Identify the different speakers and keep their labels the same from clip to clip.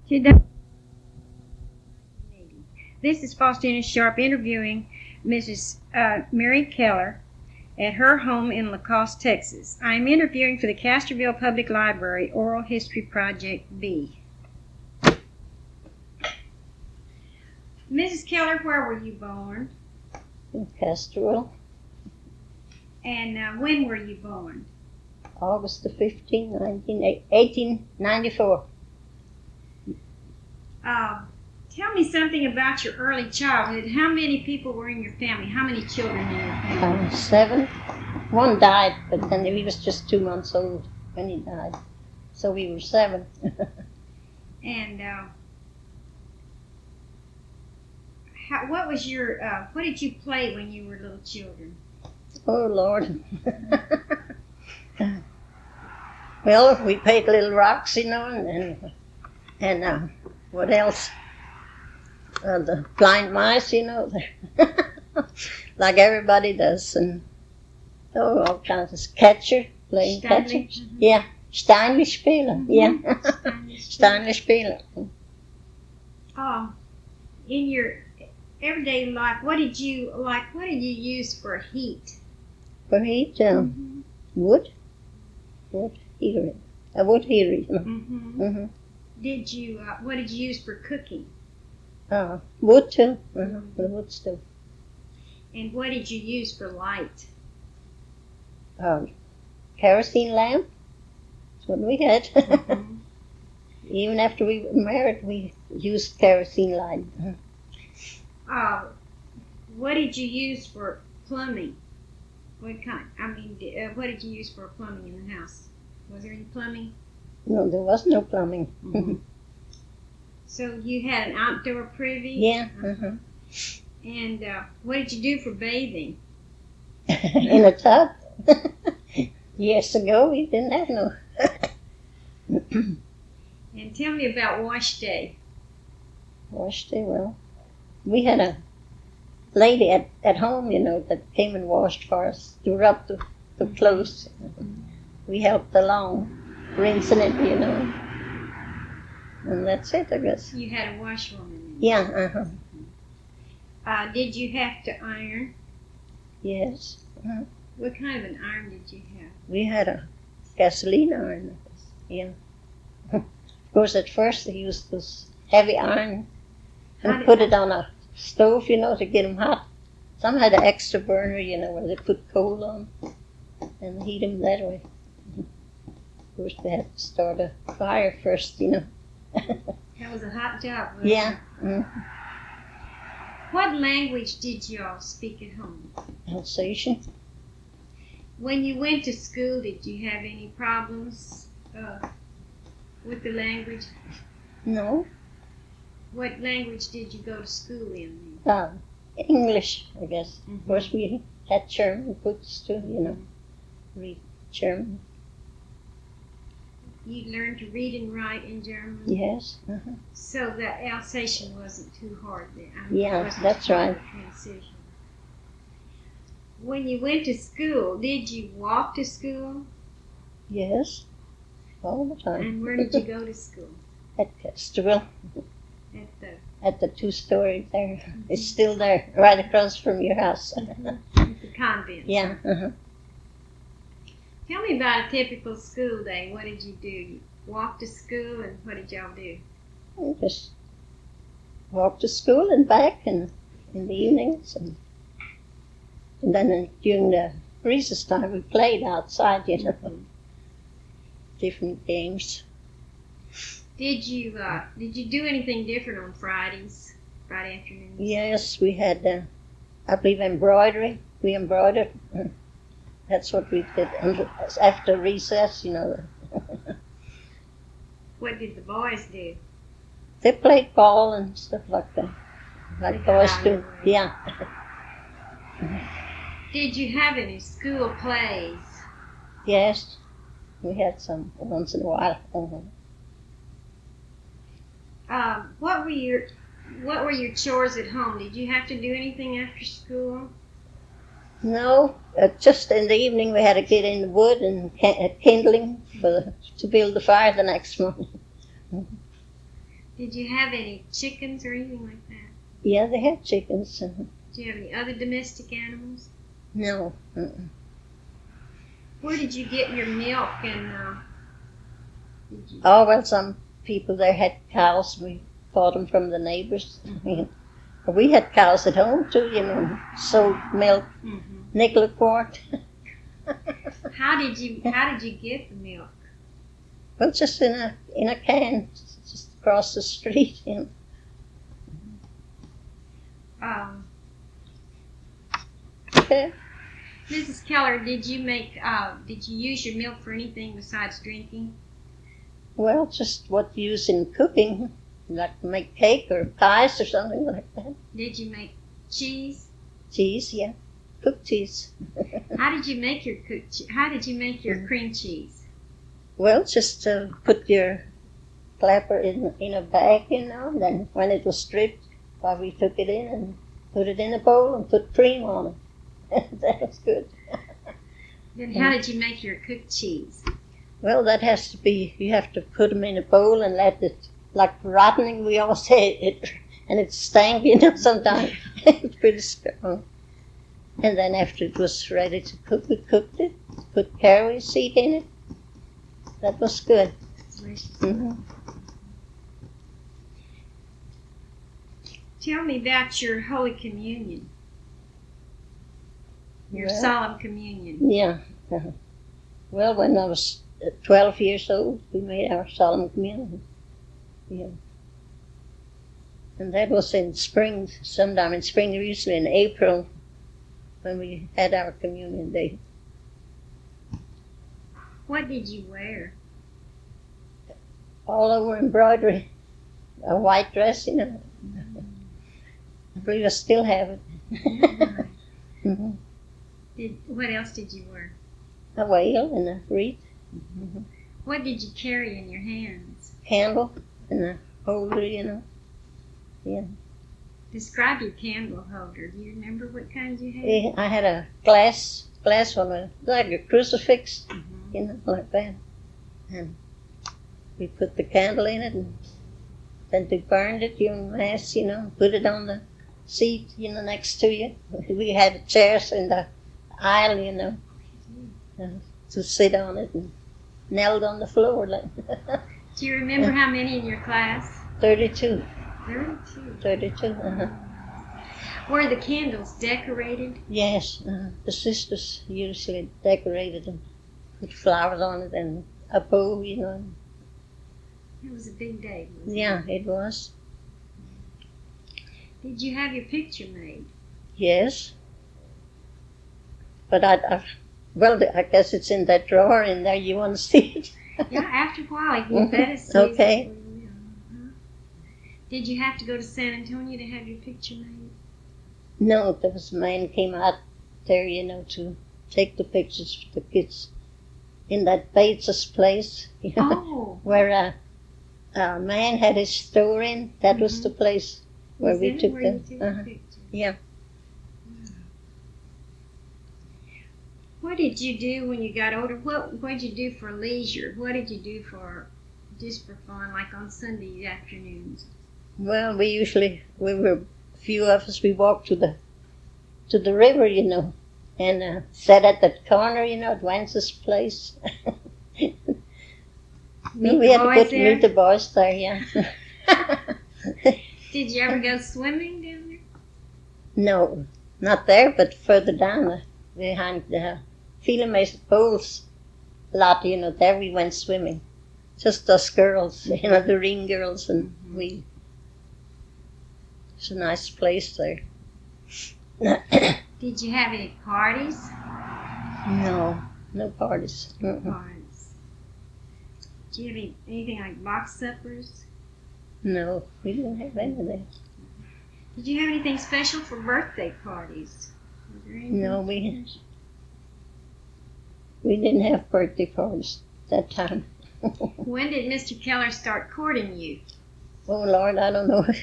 Speaker 1: Today, this is Faustina Sharp interviewing Mrs. Mary Keller at her home in La Crosse, Texas. I am interviewing for the Castroville Public Library Oral History Project B. Mrs. Keller, where were you born?
Speaker 2: In Castroville.
Speaker 1: And when were you born?
Speaker 2: August the 15th, 1894.
Speaker 1: Tell me something about your early childhood. How many people were in your family? How many children in your family?
Speaker 2: 7. One died, but then he was just 2 months old when he died. So we were 7.
Speaker 1: And what did you play when you were little children?
Speaker 2: Oh, Lord. Well, we played little rocks, and what else? The blind mice, like everybody does, and all kinds of catcher, playing catcher.
Speaker 1: Mm-hmm.
Speaker 2: Yeah, Steinle spielen.
Speaker 1: Mm-hmm.
Speaker 2: Yeah, Steinle spielen.
Speaker 1: In your everyday life, what did you use for heat?
Speaker 2: For heat, wood heater. A wood heater.
Speaker 1: Mm-hmm.
Speaker 2: Mm-hmm.
Speaker 1: What did you use for cooking?
Speaker 2: Wood too. The wood stove.
Speaker 1: And what did you use for light?
Speaker 2: Kerosene lamp. That's what we had.
Speaker 1: Mm-hmm.
Speaker 2: Even after we were married, we used kerosene light.
Speaker 1: What did you use for plumbing? What did you use for plumbing in the house? Was there any plumbing?
Speaker 2: No, there was no plumbing.
Speaker 1: Mm-hmm. So you had an outdoor privy?
Speaker 2: Yeah.
Speaker 1: And what did you do for bathing?
Speaker 2: In a tub. Years ago, we didn't have no.
Speaker 1: And tell me about wash day.
Speaker 2: Wash day, well, we had a lady at home, that came and washed for us to rub the clothes. We helped along, rinsing it, and that's it, I guess.
Speaker 1: You had a washwoman.
Speaker 2: Yeah.
Speaker 1: Did you have to iron?
Speaker 2: Yes.
Speaker 1: What kind of an iron did you have?
Speaker 2: We had a gasoline iron, I guess. Yeah. Of course, at first they used this heavy iron and put it on a stove, to get them hot. Some had an extra burner, where they put coal on and heat them that way. Of course, they had to start a fire first,
Speaker 1: That was a hot job, wasn't
Speaker 2: Yeah.
Speaker 1: it?
Speaker 2: Mm-hmm.
Speaker 1: What language did you all speak at home?
Speaker 2: Alsatian.
Speaker 1: When you went to school, did you have any problems with the language?
Speaker 2: No.
Speaker 1: What language did you go to school in?
Speaker 2: English, I guess.
Speaker 1: Mm-hmm.
Speaker 2: Of course, we had German books too, read German.
Speaker 1: You learned to read and write in German?
Speaker 2: Yes.
Speaker 1: So the Alsatian wasn't too hard then?
Speaker 2: Yeah, that's right.
Speaker 1: Transition. When you went to school, did you walk to school?
Speaker 2: Yes, all the time.
Speaker 1: And where did you go to school?
Speaker 2: At Castroville.
Speaker 1: At
Speaker 2: the 2-story there. It's still there, right across from your house.
Speaker 1: the convent?
Speaker 2: Yeah.
Speaker 1: Tell me about a typical school day. What did you do? You walked to school, and what did y'all do?
Speaker 2: We just walk to school and back, and in the evenings, and then during the recess time we played outside, different games.
Speaker 1: Did you do anything different on Fridays, Friday afternoons?
Speaker 2: Yes, we had, I believe, embroidery. We embroidered. That's what we did after recess,
Speaker 1: What did the boys do?
Speaker 2: They played ball and stuff like that, like boys do. Yeah.
Speaker 1: Did you have any school plays?
Speaker 2: Yes, we had some once in a while.
Speaker 1: What were your chores at home? Did you have to do anything after school?
Speaker 2: No, just in the evening we had to get in the wood and kindling to build the fire the next morning.
Speaker 1: Did you have any chickens or anything like that?
Speaker 2: Yeah, they had chickens.
Speaker 1: Did you have any other domestic animals?
Speaker 2: No.
Speaker 1: Where did you get your milk and
Speaker 2: Oh, well, some people there had cows. We bought them from the neighbors. We had cows at home too, sold milk, nickel a quart.
Speaker 1: How did you get the milk?
Speaker 2: Well, just in a can, just across the street. Okay.
Speaker 1: Mrs. Keller, did you use your milk for anything besides drinking?
Speaker 2: Well, just what you use in cooking, like to make cake or pies or something like that.
Speaker 1: Did you make cheese?
Speaker 2: Cheese, yeah, cooked cheese.
Speaker 1: How did you make your cream cheese?
Speaker 2: Well, just put your clapper in a bag, and then when it was stripped, we took it in and put it in a bowl and put cream on it. That was good.
Speaker 1: Then how did you make your cooked cheese?
Speaker 2: Well, that has to be, you have to put them in a bowl and let it, like rotting, we all say it, and it stank, sometimes. It's pretty strong. And then after it was ready to cook, we cooked it, put caraway seed in it. That was good. Mm-hmm.
Speaker 1: Tell me about your Holy Communion. Your solemn communion.
Speaker 2: Yeah. Well, when I was 12 years old, we made our solemn communion. Yeah. And that was in spring, sometime in spring, usually in April, when we had our communion day.
Speaker 1: What did you wear?
Speaker 2: All over embroidery. A white dress, I believe I still have it. Mm-hmm.
Speaker 1: What else did you wear?
Speaker 2: A veil and a wreath. Mm-hmm.
Speaker 1: What did you carry in your hands?
Speaker 2: Candle and a holder, Yeah.
Speaker 1: Describe your candle holder. Do you remember what kind you had?
Speaker 2: I had a glass one, like a crucifix, like that. And we put the candle in it, and then we burned it during Mass, put it on the seat, next to you. We had chairs in the aisle, to sit on it, and knelt on the floor.
Speaker 1: Do you remember how many in your class?
Speaker 2: 32.
Speaker 1: 32. Were the candles decorated?
Speaker 2: Yes, the sisters usually decorated them, put flowers on it and a bow,
Speaker 1: It was a big day, wasn't it?
Speaker 2: Yeah, it was.
Speaker 1: Did you have your picture made?
Speaker 2: Yes. But I guess it's in that drawer in there. You want to see it?
Speaker 1: Yeah, after a while, you better see
Speaker 2: Okay.
Speaker 1: it. Did you have to go to San Antonio to have your picture made?
Speaker 2: No, there was a man came out there, to take the pictures for the kids in that Bates's place, where a man had his store in. That was the place where we took the
Speaker 1: picture.
Speaker 2: Yeah.
Speaker 1: What did you do when you got older? What did you do for leisure? What did you do just for fun, like on Sunday afternoons?
Speaker 2: Well, we were a few of us. We walked to the river, and sat at that corner, at Wence's place.
Speaker 1: Meet
Speaker 2: the boys there, yeah.
Speaker 1: Did you ever go swimming down there?
Speaker 2: No, not there, but further down behind the Philomason Bowls lot, there we went swimming. Just us girls, the ring girls, and we. It's a nice place there.
Speaker 1: Did you have any parties?
Speaker 2: No parties.
Speaker 1: No parties. Did you have anything like box suppers?
Speaker 2: No, we didn't have any of that.
Speaker 1: Did you have anything special for birthday parties?
Speaker 2: No, we didn't have birthday parties that time.
Speaker 1: When did Mr. Keller start courting you?
Speaker 2: Oh, Lord, I don't know.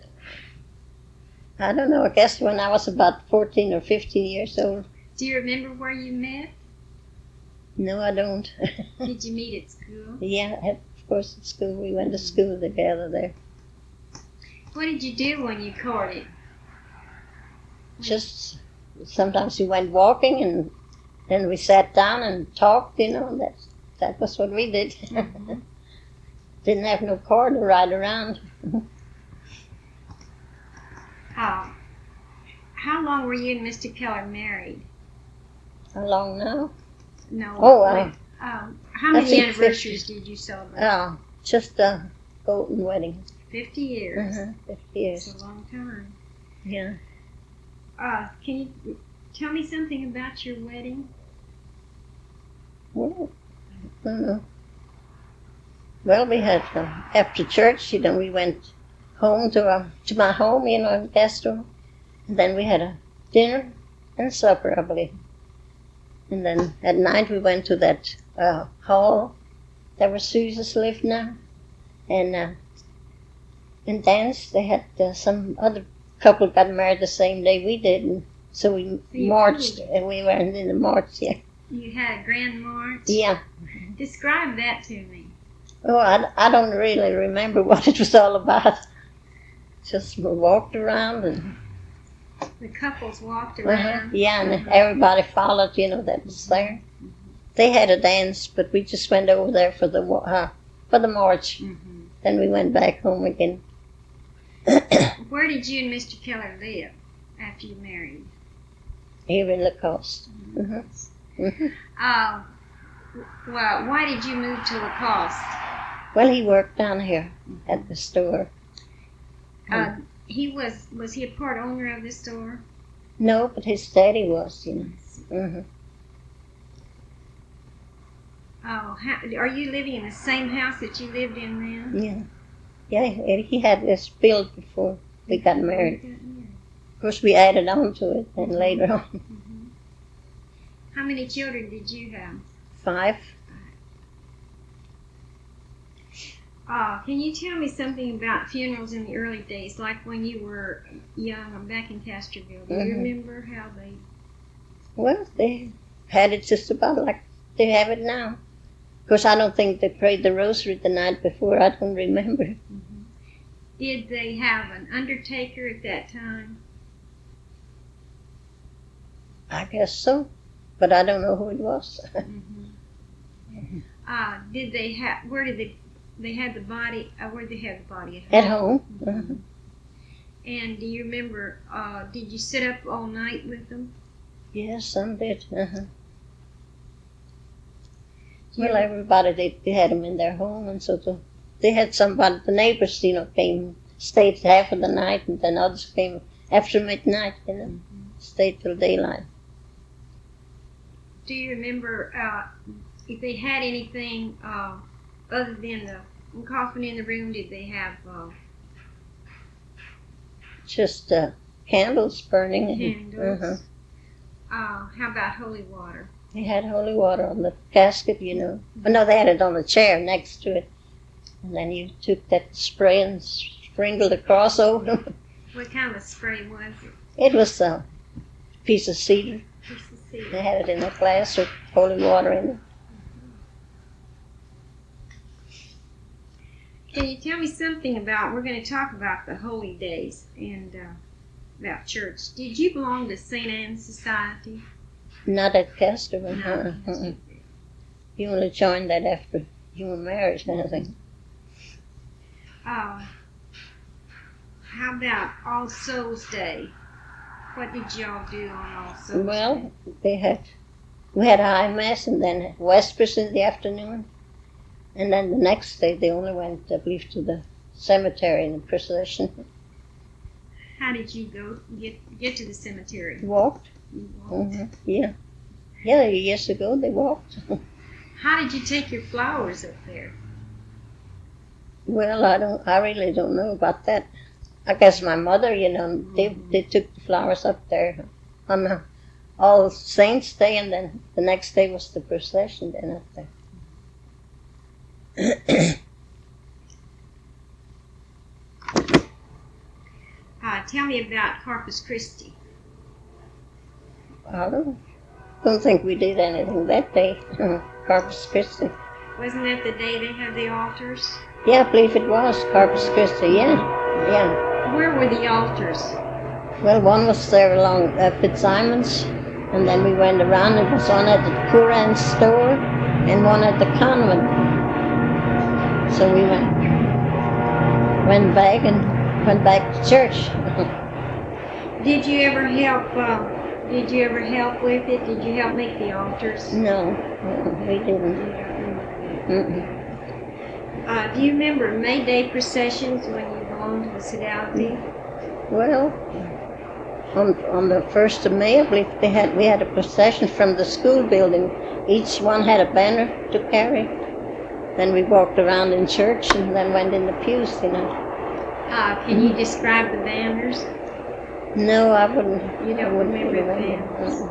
Speaker 2: I don't know. I guess when I was about 14 or 15 years old.
Speaker 1: Do you remember where you met?
Speaker 2: No, I don't.
Speaker 1: Did you meet at school?
Speaker 2: Yeah, of course at school. We went to school together there.
Speaker 1: What did you do when you courted?
Speaker 2: Just sometimes we went walking and then we sat down and talked, that was what we did.
Speaker 1: Mm-hmm.
Speaker 2: Didn't have no car to ride around.
Speaker 1: How long were you and Mr. Keller married?
Speaker 2: How long now?
Speaker 1: No.
Speaker 2: Oh,
Speaker 1: how many
Speaker 2: think
Speaker 1: anniversaries did you celebrate?
Speaker 2: Just a golden wedding.
Speaker 1: 50 years.
Speaker 2: 50 years.
Speaker 1: That's a long time.
Speaker 2: Yeah.
Speaker 1: Can you tell me something about your wedding?
Speaker 2: Well, I don't know. Well, we had after church, we went home to my home, in Castro, and then we had a dinner and supper, I believe. And then at night we went to that hall that where Susan's lived now, and danced. They had some other couple got married the same day we did, and so we marched, and we were in the march. Yeah.
Speaker 1: You had a grand march.
Speaker 2: Yeah.
Speaker 1: Describe that to me.
Speaker 2: Oh, I don't really remember what it was all about. Just we walked around and.
Speaker 1: The couples walked around.
Speaker 2: Yeah, and everybody followed. That was there. They had a dance, but we just went over there for the march.
Speaker 1: Mm-hmm.
Speaker 2: Then we went back home again.
Speaker 1: Where did you and Mr. Keller live after you married?
Speaker 2: Here in Lacoste.
Speaker 1: Well, why did you move to Lacoste?
Speaker 2: Well, he worked down here at the store.
Speaker 1: Was he a part owner of the store?
Speaker 2: No, but his daddy was,
Speaker 1: Oh, are you living in the same house that you lived in then?
Speaker 2: Yeah, he had this built before we got married. Of course, we added on to it then later on.
Speaker 1: Mm-hmm. How many children did you have?
Speaker 2: 5.
Speaker 1: Can you tell me something about funerals in the early days, like when you were young back in Castroville? Do you remember how they...
Speaker 2: Well, they had it just about like they have it now. Of course, I don't think they prayed the rosary the night before. I don't remember.
Speaker 1: Mm-hmm. Did they have an undertaker at that time?
Speaker 2: I guess so, but I don't know who it was.
Speaker 1: Did they have? Where did they had the body? Where did they have the body
Speaker 2: at home?
Speaker 1: Mm-hmm. And do you remember? Did you sit up all night with them?
Speaker 2: Yes, some did. Well, everybody they had them in their home, and so they had somebody. The neighbors, came, stayed half of the night, and then others came after midnight. Stayed till daylight.
Speaker 1: Do you remember if they had anything other than the coffin in the room? Did they have
Speaker 2: just candles burning?
Speaker 1: Candles. How about holy water?
Speaker 2: They had holy water on the casket, But no, they had it on a chair next to it, and then you took that spray and sprinkled the cross over them.
Speaker 1: What kind of spray was it?
Speaker 2: It was a piece of cedar. They had it in a glass with holy water in it.
Speaker 1: Can you tell me something about, we're going to talk about the holy days and about church. Did you belong to St. Anne's Society?
Speaker 2: Not at Castroville.
Speaker 1: No.
Speaker 2: You only joined that after you were married, kind of thing.
Speaker 1: How about All Souls Day? What did y'all do on All Souls Day?
Speaker 2: Well, we had High Mass and then Vespers in the afternoon. And then the next day they only went, I believe, to the cemetery in the procession.
Speaker 1: How did you get to the cemetery?
Speaker 2: Walked.
Speaker 1: You walked?
Speaker 2: Yeah. Yeah, years ago they walked.
Speaker 1: How did you take your flowers up there?
Speaker 2: Well, I really don't know about that. I guess my mother, they took the flowers up there on All Saints Day, and then the next day was the procession then up there.
Speaker 1: Tell me about Corpus Christi.
Speaker 2: I don't think we did anything that day. Corpus Christi.
Speaker 1: Wasn't that the day they had the altars?
Speaker 2: Yeah, I believe it was Corpus Christi. Yeah.
Speaker 1: Where were the altars?
Speaker 2: Well, one was there along Fitzsimons, and then we went around. It was one at the Curran store and one at the convent. So we went back and went back to church.
Speaker 1: Did you ever help? Did you ever help with it? Did you help make the altars?
Speaker 2: No, we didn't.
Speaker 1: Do you remember May Day processions when you belonged to the Sodality?
Speaker 2: Well, on the 1st of May, I believe we had a procession from the school building. Each one had a banner to carry. Then we walked around in church and then went in the pews, you know.
Speaker 1: Can you describe the banners?
Speaker 2: No, I wouldn't.
Speaker 1: You don't remember the banners?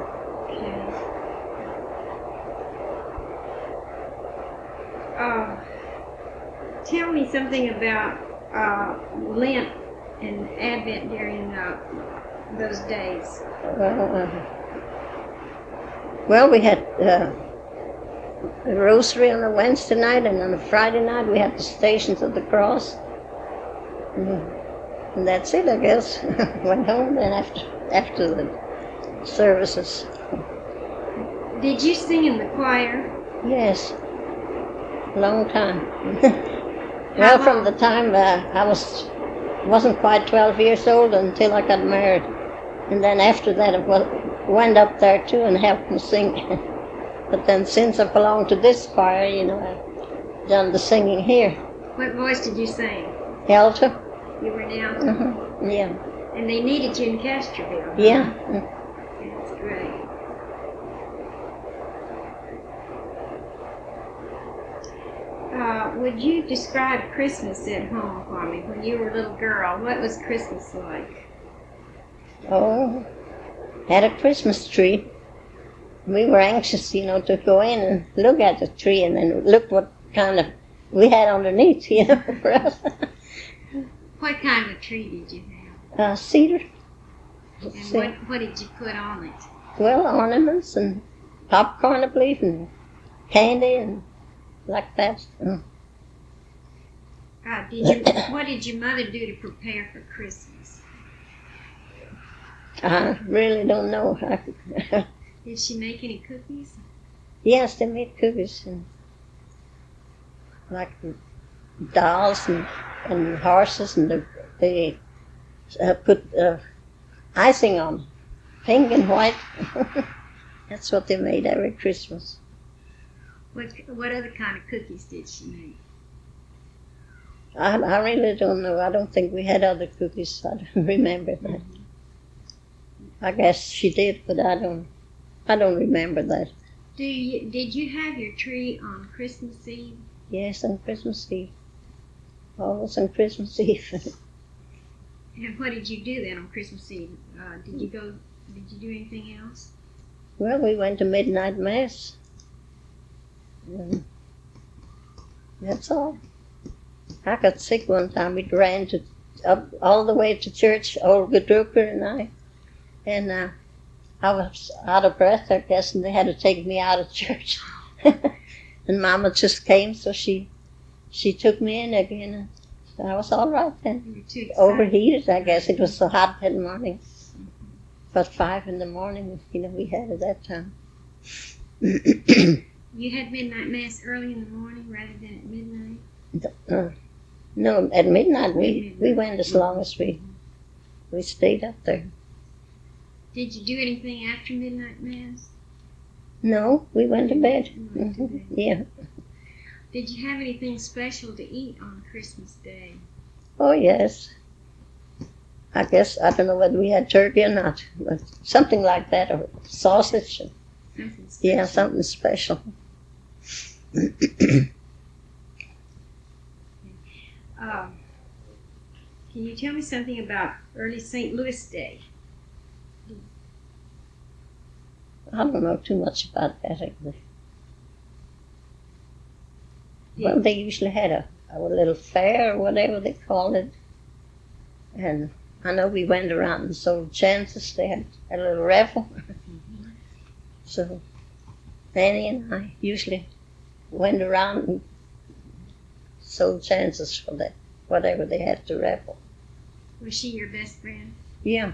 Speaker 1: Okay. Tell me something about Lent and Advent during those days.
Speaker 2: Well, we had a rosary on a Wednesday night, and on a Friday night we had the Stations of the Cross. And that's it, I guess. Went home then after the services.
Speaker 1: Did you sing in the choir?
Speaker 2: Yes, long time. Well, from the time I wasn't quite 12 years old until I got married, and then after that I went up there too and helped them sing. But then since I belong to this choir, you know, I've done the singing here.
Speaker 1: What voice did you sing?
Speaker 2: Alto.
Speaker 1: You were an alto?
Speaker 2: Yeah.
Speaker 1: And they needed you in Castroville?
Speaker 2: Yeah.
Speaker 1: That's great. Would you describe Christmas at home for me when you were a little girl? What was Christmas like?
Speaker 2: Oh, had a Christmas tree. We were anxious, you know, to go in and look at the tree and then look what kind of we had underneath, you know, for us.
Speaker 1: What kind of tree did you have?
Speaker 2: Cedar.
Speaker 1: And what did you put on it?
Speaker 2: Well, ornaments and popcorn, I believe, and candy and like that.
Speaker 1: What did your mother do to prepare for Christmas?
Speaker 2: I really don't know.
Speaker 1: Did she make any cookies?
Speaker 2: Yes, they made cookies and like dolls and horses, and they put icing on, pink and white. That's what they made every Christmas.
Speaker 1: What other kind of cookies did she make?
Speaker 2: I really don't know. I don't think we had other cookies. I don't remember that. I guess she did, but I don't remember that.
Speaker 1: Did you have your tree on Christmas Eve?
Speaker 2: Yes, on Christmas Eve. Always on Christmas Eve.
Speaker 1: And what did you do then on Christmas Eve? Did you do anything else?
Speaker 2: Well, we went to midnight mass. That's all. I got sick one time. We ran up all the way to church, Olga Drucker and I. And I was out of breath, I guess, and they had to take me out of church. And Mama just came, so she took me in again. And I was all right then. Overheated, I guess. It was so hot that morning. About 5 in the morning, you know, we had it that time.
Speaker 1: You had midnight mass early in the morning rather than at midnight?
Speaker 2: No, at midnight we went as long as we stayed up there.
Speaker 1: Did you do anything after midnight mass?
Speaker 2: No, we went to bed. Yeah.
Speaker 1: Did you have anything special to eat on Christmas Day?
Speaker 2: Oh, yes. I guess, I don't know whether we had turkey or not, but something like that, or sausage.
Speaker 1: Something special.
Speaker 2: Yeah, something special.
Speaker 1: Can you tell me something about early St. Louis Day?
Speaker 2: I don't know too much about that, actually.
Speaker 1: Yeah.
Speaker 2: Well, they usually had a little fair, or whatever they called it. And I know we went around and sold chances. They had a little raffle. So Annie and I usually went around and sold chances for that, whatever they had to raffle.
Speaker 1: Was she your best friend?
Speaker 2: Yeah.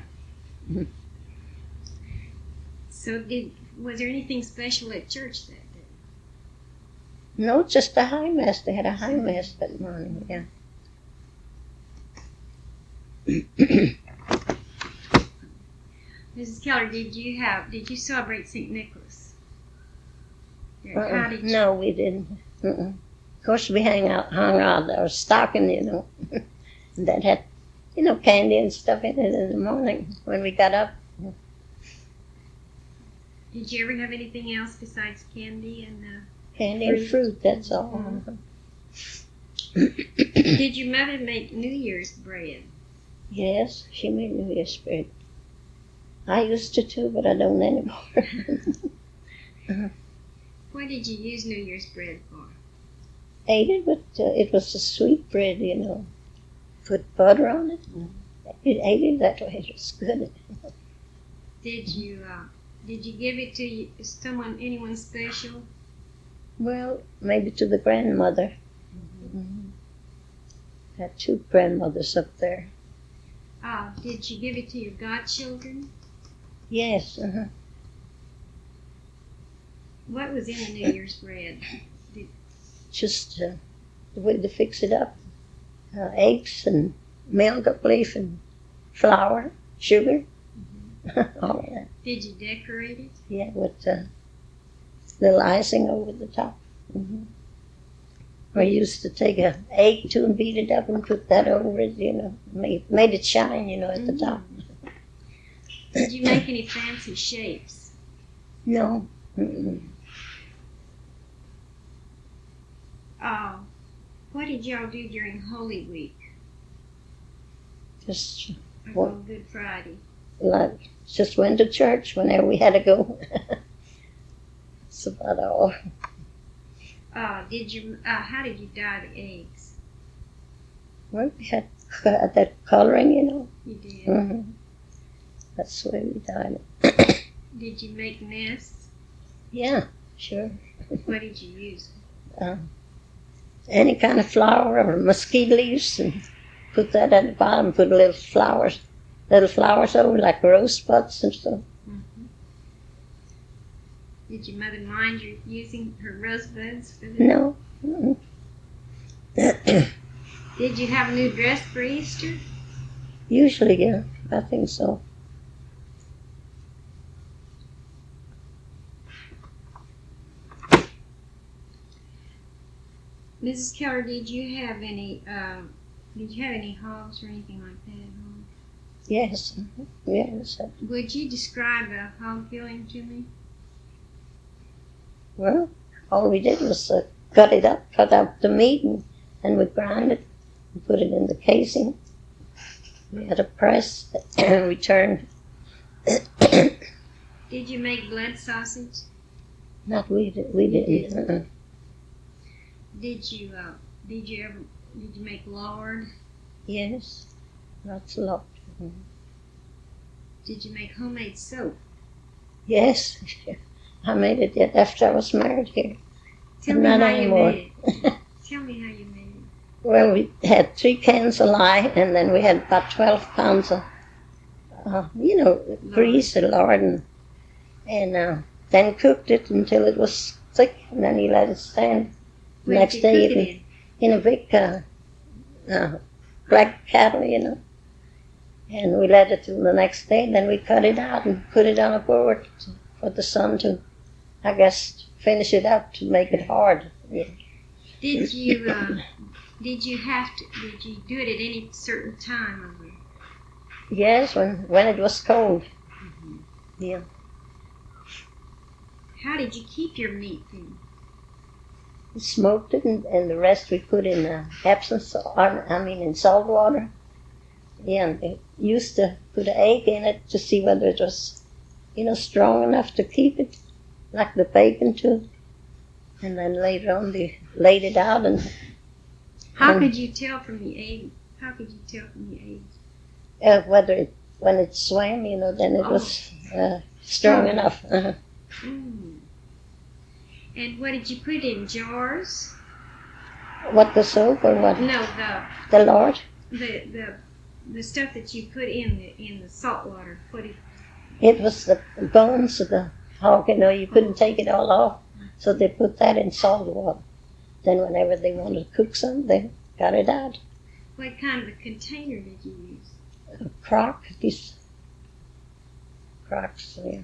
Speaker 1: So was there anything special at church that day?
Speaker 2: No, just a high mass. They had a high mass that morning. Yeah.
Speaker 1: Mrs. Keller, did you celebrate St. Nicholas? How did you?
Speaker 2: No, we didn't. Of course, we hung out our stocking, that had, candy and stuff in it in the morning when we got up.
Speaker 1: Did you ever have anything else besides candy and
Speaker 2: Candy and fruit, that's all.
Speaker 1: Did your mother make New Year's bread?
Speaker 2: Yes, she made New Year's bread. I used to too, but I don't anymore.
Speaker 1: What did you use New Year's bread for?
Speaker 2: Ate it, but it was a sweet bread, Put butter on it. It ate it that way. It was good.
Speaker 1: Did you give it to anyone special?
Speaker 2: Well, maybe to the grandmother. Had 2 grandmothers up there.
Speaker 1: Did you give it to your godchildren?
Speaker 2: Yes.
Speaker 1: What was in the New Year's bread?
Speaker 2: Just the way to fix it up. Eggs and milk, I believe, and flour, sugar, all of that.
Speaker 1: Did you decorate it?
Speaker 2: Yeah, with little icing over the top. We used to take an egg too and beat it up and put that over it, made it shine, at the top.
Speaker 1: Did you make any fancy shapes?
Speaker 2: No.
Speaker 1: What did y'all do during Holy Week?
Speaker 2: Just
Speaker 1: On Good Friday.
Speaker 2: Just went to church whenever we had to go. That's about all.
Speaker 1: How did you dye the eggs?
Speaker 2: Well, we had that coloring,
Speaker 1: You did.
Speaker 2: That's the way we dyed it.
Speaker 1: Did you make nests?
Speaker 2: Yeah, sure.
Speaker 1: What did you use?
Speaker 2: Any kind of flower or mesquite leaves, and put that at the bottom. Put little flowers over like rosebuds and stuff.
Speaker 1: Did your mother mind you using her rosebuds for this?
Speaker 2: No.
Speaker 1: Did you have a new dress for Easter?
Speaker 2: Usually, yeah. I think so.
Speaker 1: Mrs. Keller, did you have any hogs or anything like that at home?
Speaker 2: Yes. Yes.
Speaker 1: Would you describe a hog killing to me?
Speaker 2: Well, all we did was cut up the meat, and we ground it and put it in the casing. We had a press, and we turned.
Speaker 1: Did you make blood sausage?
Speaker 2: Not we didn't.
Speaker 1: Did you make lard?
Speaker 2: Yes, lots of lard.
Speaker 1: Did you make homemade soap?
Speaker 2: Yes, I made it yet after I was married here.
Speaker 1: Tell me how you made it. Tell me how you made it.
Speaker 2: Well, we had 3 cans of lye, and then we had about 12 pounds of, grease and lard, and then cooked it until it was thick, and then you let it stand. The next day, in a big black kettle, and we let it till the next day. Then we cut it out and put it on a board for the sun to, I guess, finish it up to make it hard. Yeah.
Speaker 1: Did you do it at any certain time of the?
Speaker 2: Yes, when it was cold. Yeah.
Speaker 1: How did you keep your meat then?
Speaker 2: We smoked it, and the rest we put in in salt water. Yeah, and they used to put an egg in it to see whether it was, strong enough to keep it, like the bacon too. And then later on they laid it out, and
Speaker 1: How could you tell from the egg?
Speaker 2: when it swam, then it was strong enough.
Speaker 1: And what did you put in jars?
Speaker 2: What, the soap or what?
Speaker 1: No,
Speaker 2: The lard?
Speaker 1: the the stuff that you put in the salt water?
Speaker 2: It was the bones of the hog, you couldn't take it all off, so they put that in salt water. Then whenever they wanted to cook some, they got it out.
Speaker 1: What kind of a container did you use?
Speaker 2: A crock, these crocks, yeah.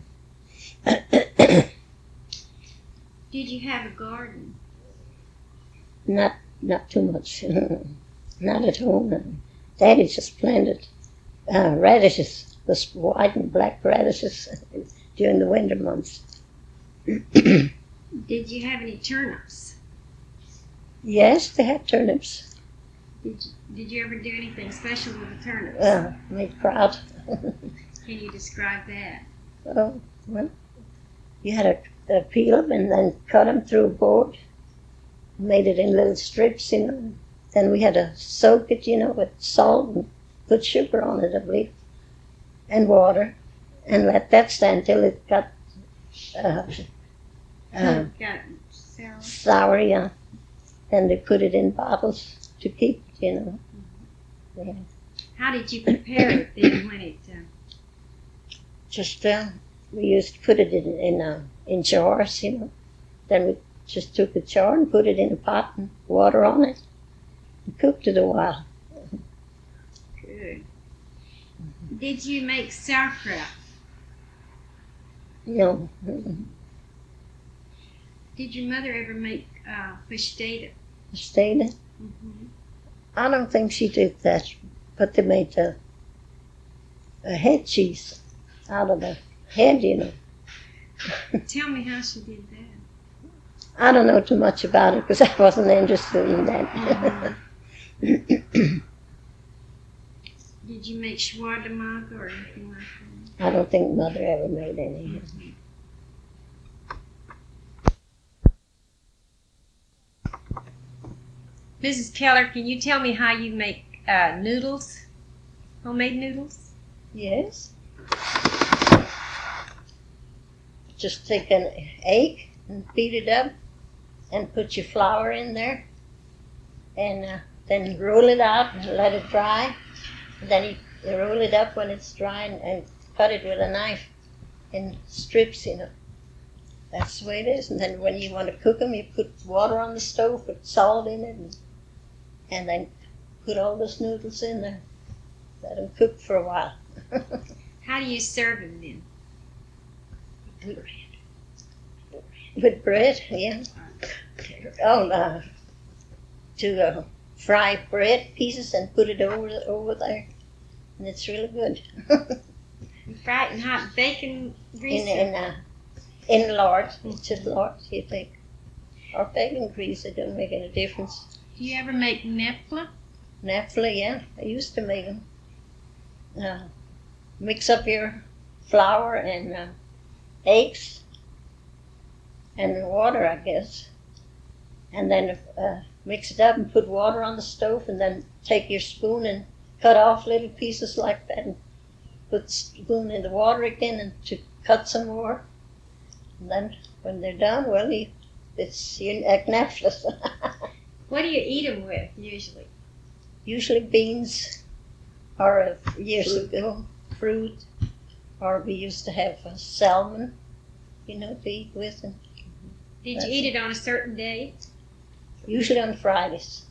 Speaker 1: Did you have a garden?
Speaker 2: Not too much. Not at home. Daddy just planted radishes, the white and black radishes during the winter months.
Speaker 1: Did you have any turnips?
Speaker 2: Yes, they had turnips.
Speaker 1: Did you ever do anything special with the turnips?
Speaker 2: Made kraut.
Speaker 1: Can you describe that?
Speaker 2: Oh, well, you had to peel them and then cut them through a board. Made it in little strips, Then we had to soak it, with salt and put sugar on it, I believe, and water, and let that stand till it got sour, yeah. Then they put it in bottles to keep it, Yeah.
Speaker 1: How did you prepare it then when it?
Speaker 2: Just we used to put it in jars, Then we just took the jar and put it in a pot and water on it and cooked it a while.
Speaker 1: Good. Did you make sauerkraut?
Speaker 2: No.
Speaker 1: Did your mother ever make pastete?
Speaker 2: Pastete?
Speaker 1: Mm-hmm.
Speaker 2: I don't think she did that, but they made a head cheese out of the head,
Speaker 1: Tell me how she did that.
Speaker 2: I don't know too much about it because I wasn't interested in that.
Speaker 1: Mm-hmm. Did you make schwardemark or anything like that?
Speaker 2: I don't think Mother ever made any.
Speaker 1: Mrs. Keller, can you tell me how you make noodles? Homemade noodles?
Speaker 2: Yes. Just take an egg and beat it up and put your flour in there and then roll it out and let it dry. And then you roll it up when it's dry and cut it with a knife in strips, That's the way it is. And then when you want to cook them, you put water on the stove, put salt in it, and then put all those noodles in there. Let them cook for a while.
Speaker 1: How do you serve them then?
Speaker 2: With bread, yeah. Oh, to fry bread pieces and put it over there, and it's really good.
Speaker 1: You fry it in hot bacon grease?
Speaker 2: In lard, just lard, you take. Or bacon grease, it don't make any difference.
Speaker 1: Do you ever make knäfle?
Speaker 2: Knäfle, yeah, I used to make them. Mix up your flour and eggs and water, I guess, and then mix it up and put water on the stove, and then take your spoon and cut off little pieces like that, and put the spoon in the water again and to cut some more. And then when they're done, well, it's knäfle.
Speaker 1: What do you eat them with usually?
Speaker 2: Usually beans, or years ago, fruit, or we used to have salmon, to eat with. And
Speaker 1: did you eat it on a certain day?
Speaker 2: Usually on Fridays.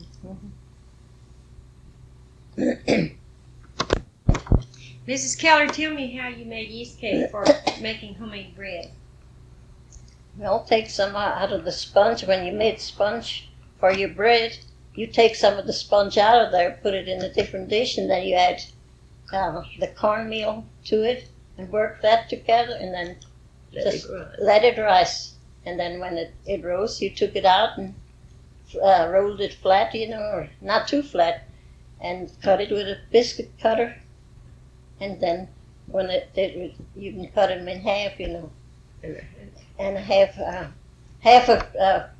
Speaker 1: Mrs. Keller, tell me how you made yeast cake for making homemade bread.
Speaker 2: Well, take some out of the sponge. When you made sponge for your bread, you take some of the sponge out of there, put it in a different dish, and then you add the cornmeal to it and work that together, and then let it rise. And then when it rose, you took it out and rolled it flat, or not too flat, and cut it with a biscuit cutter. And then when you can cut them in half, and half a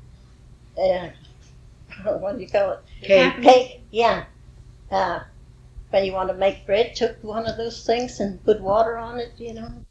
Speaker 2: what do you call it? Cake. Yeah. When you want to make bread, took one of those things and put water on it,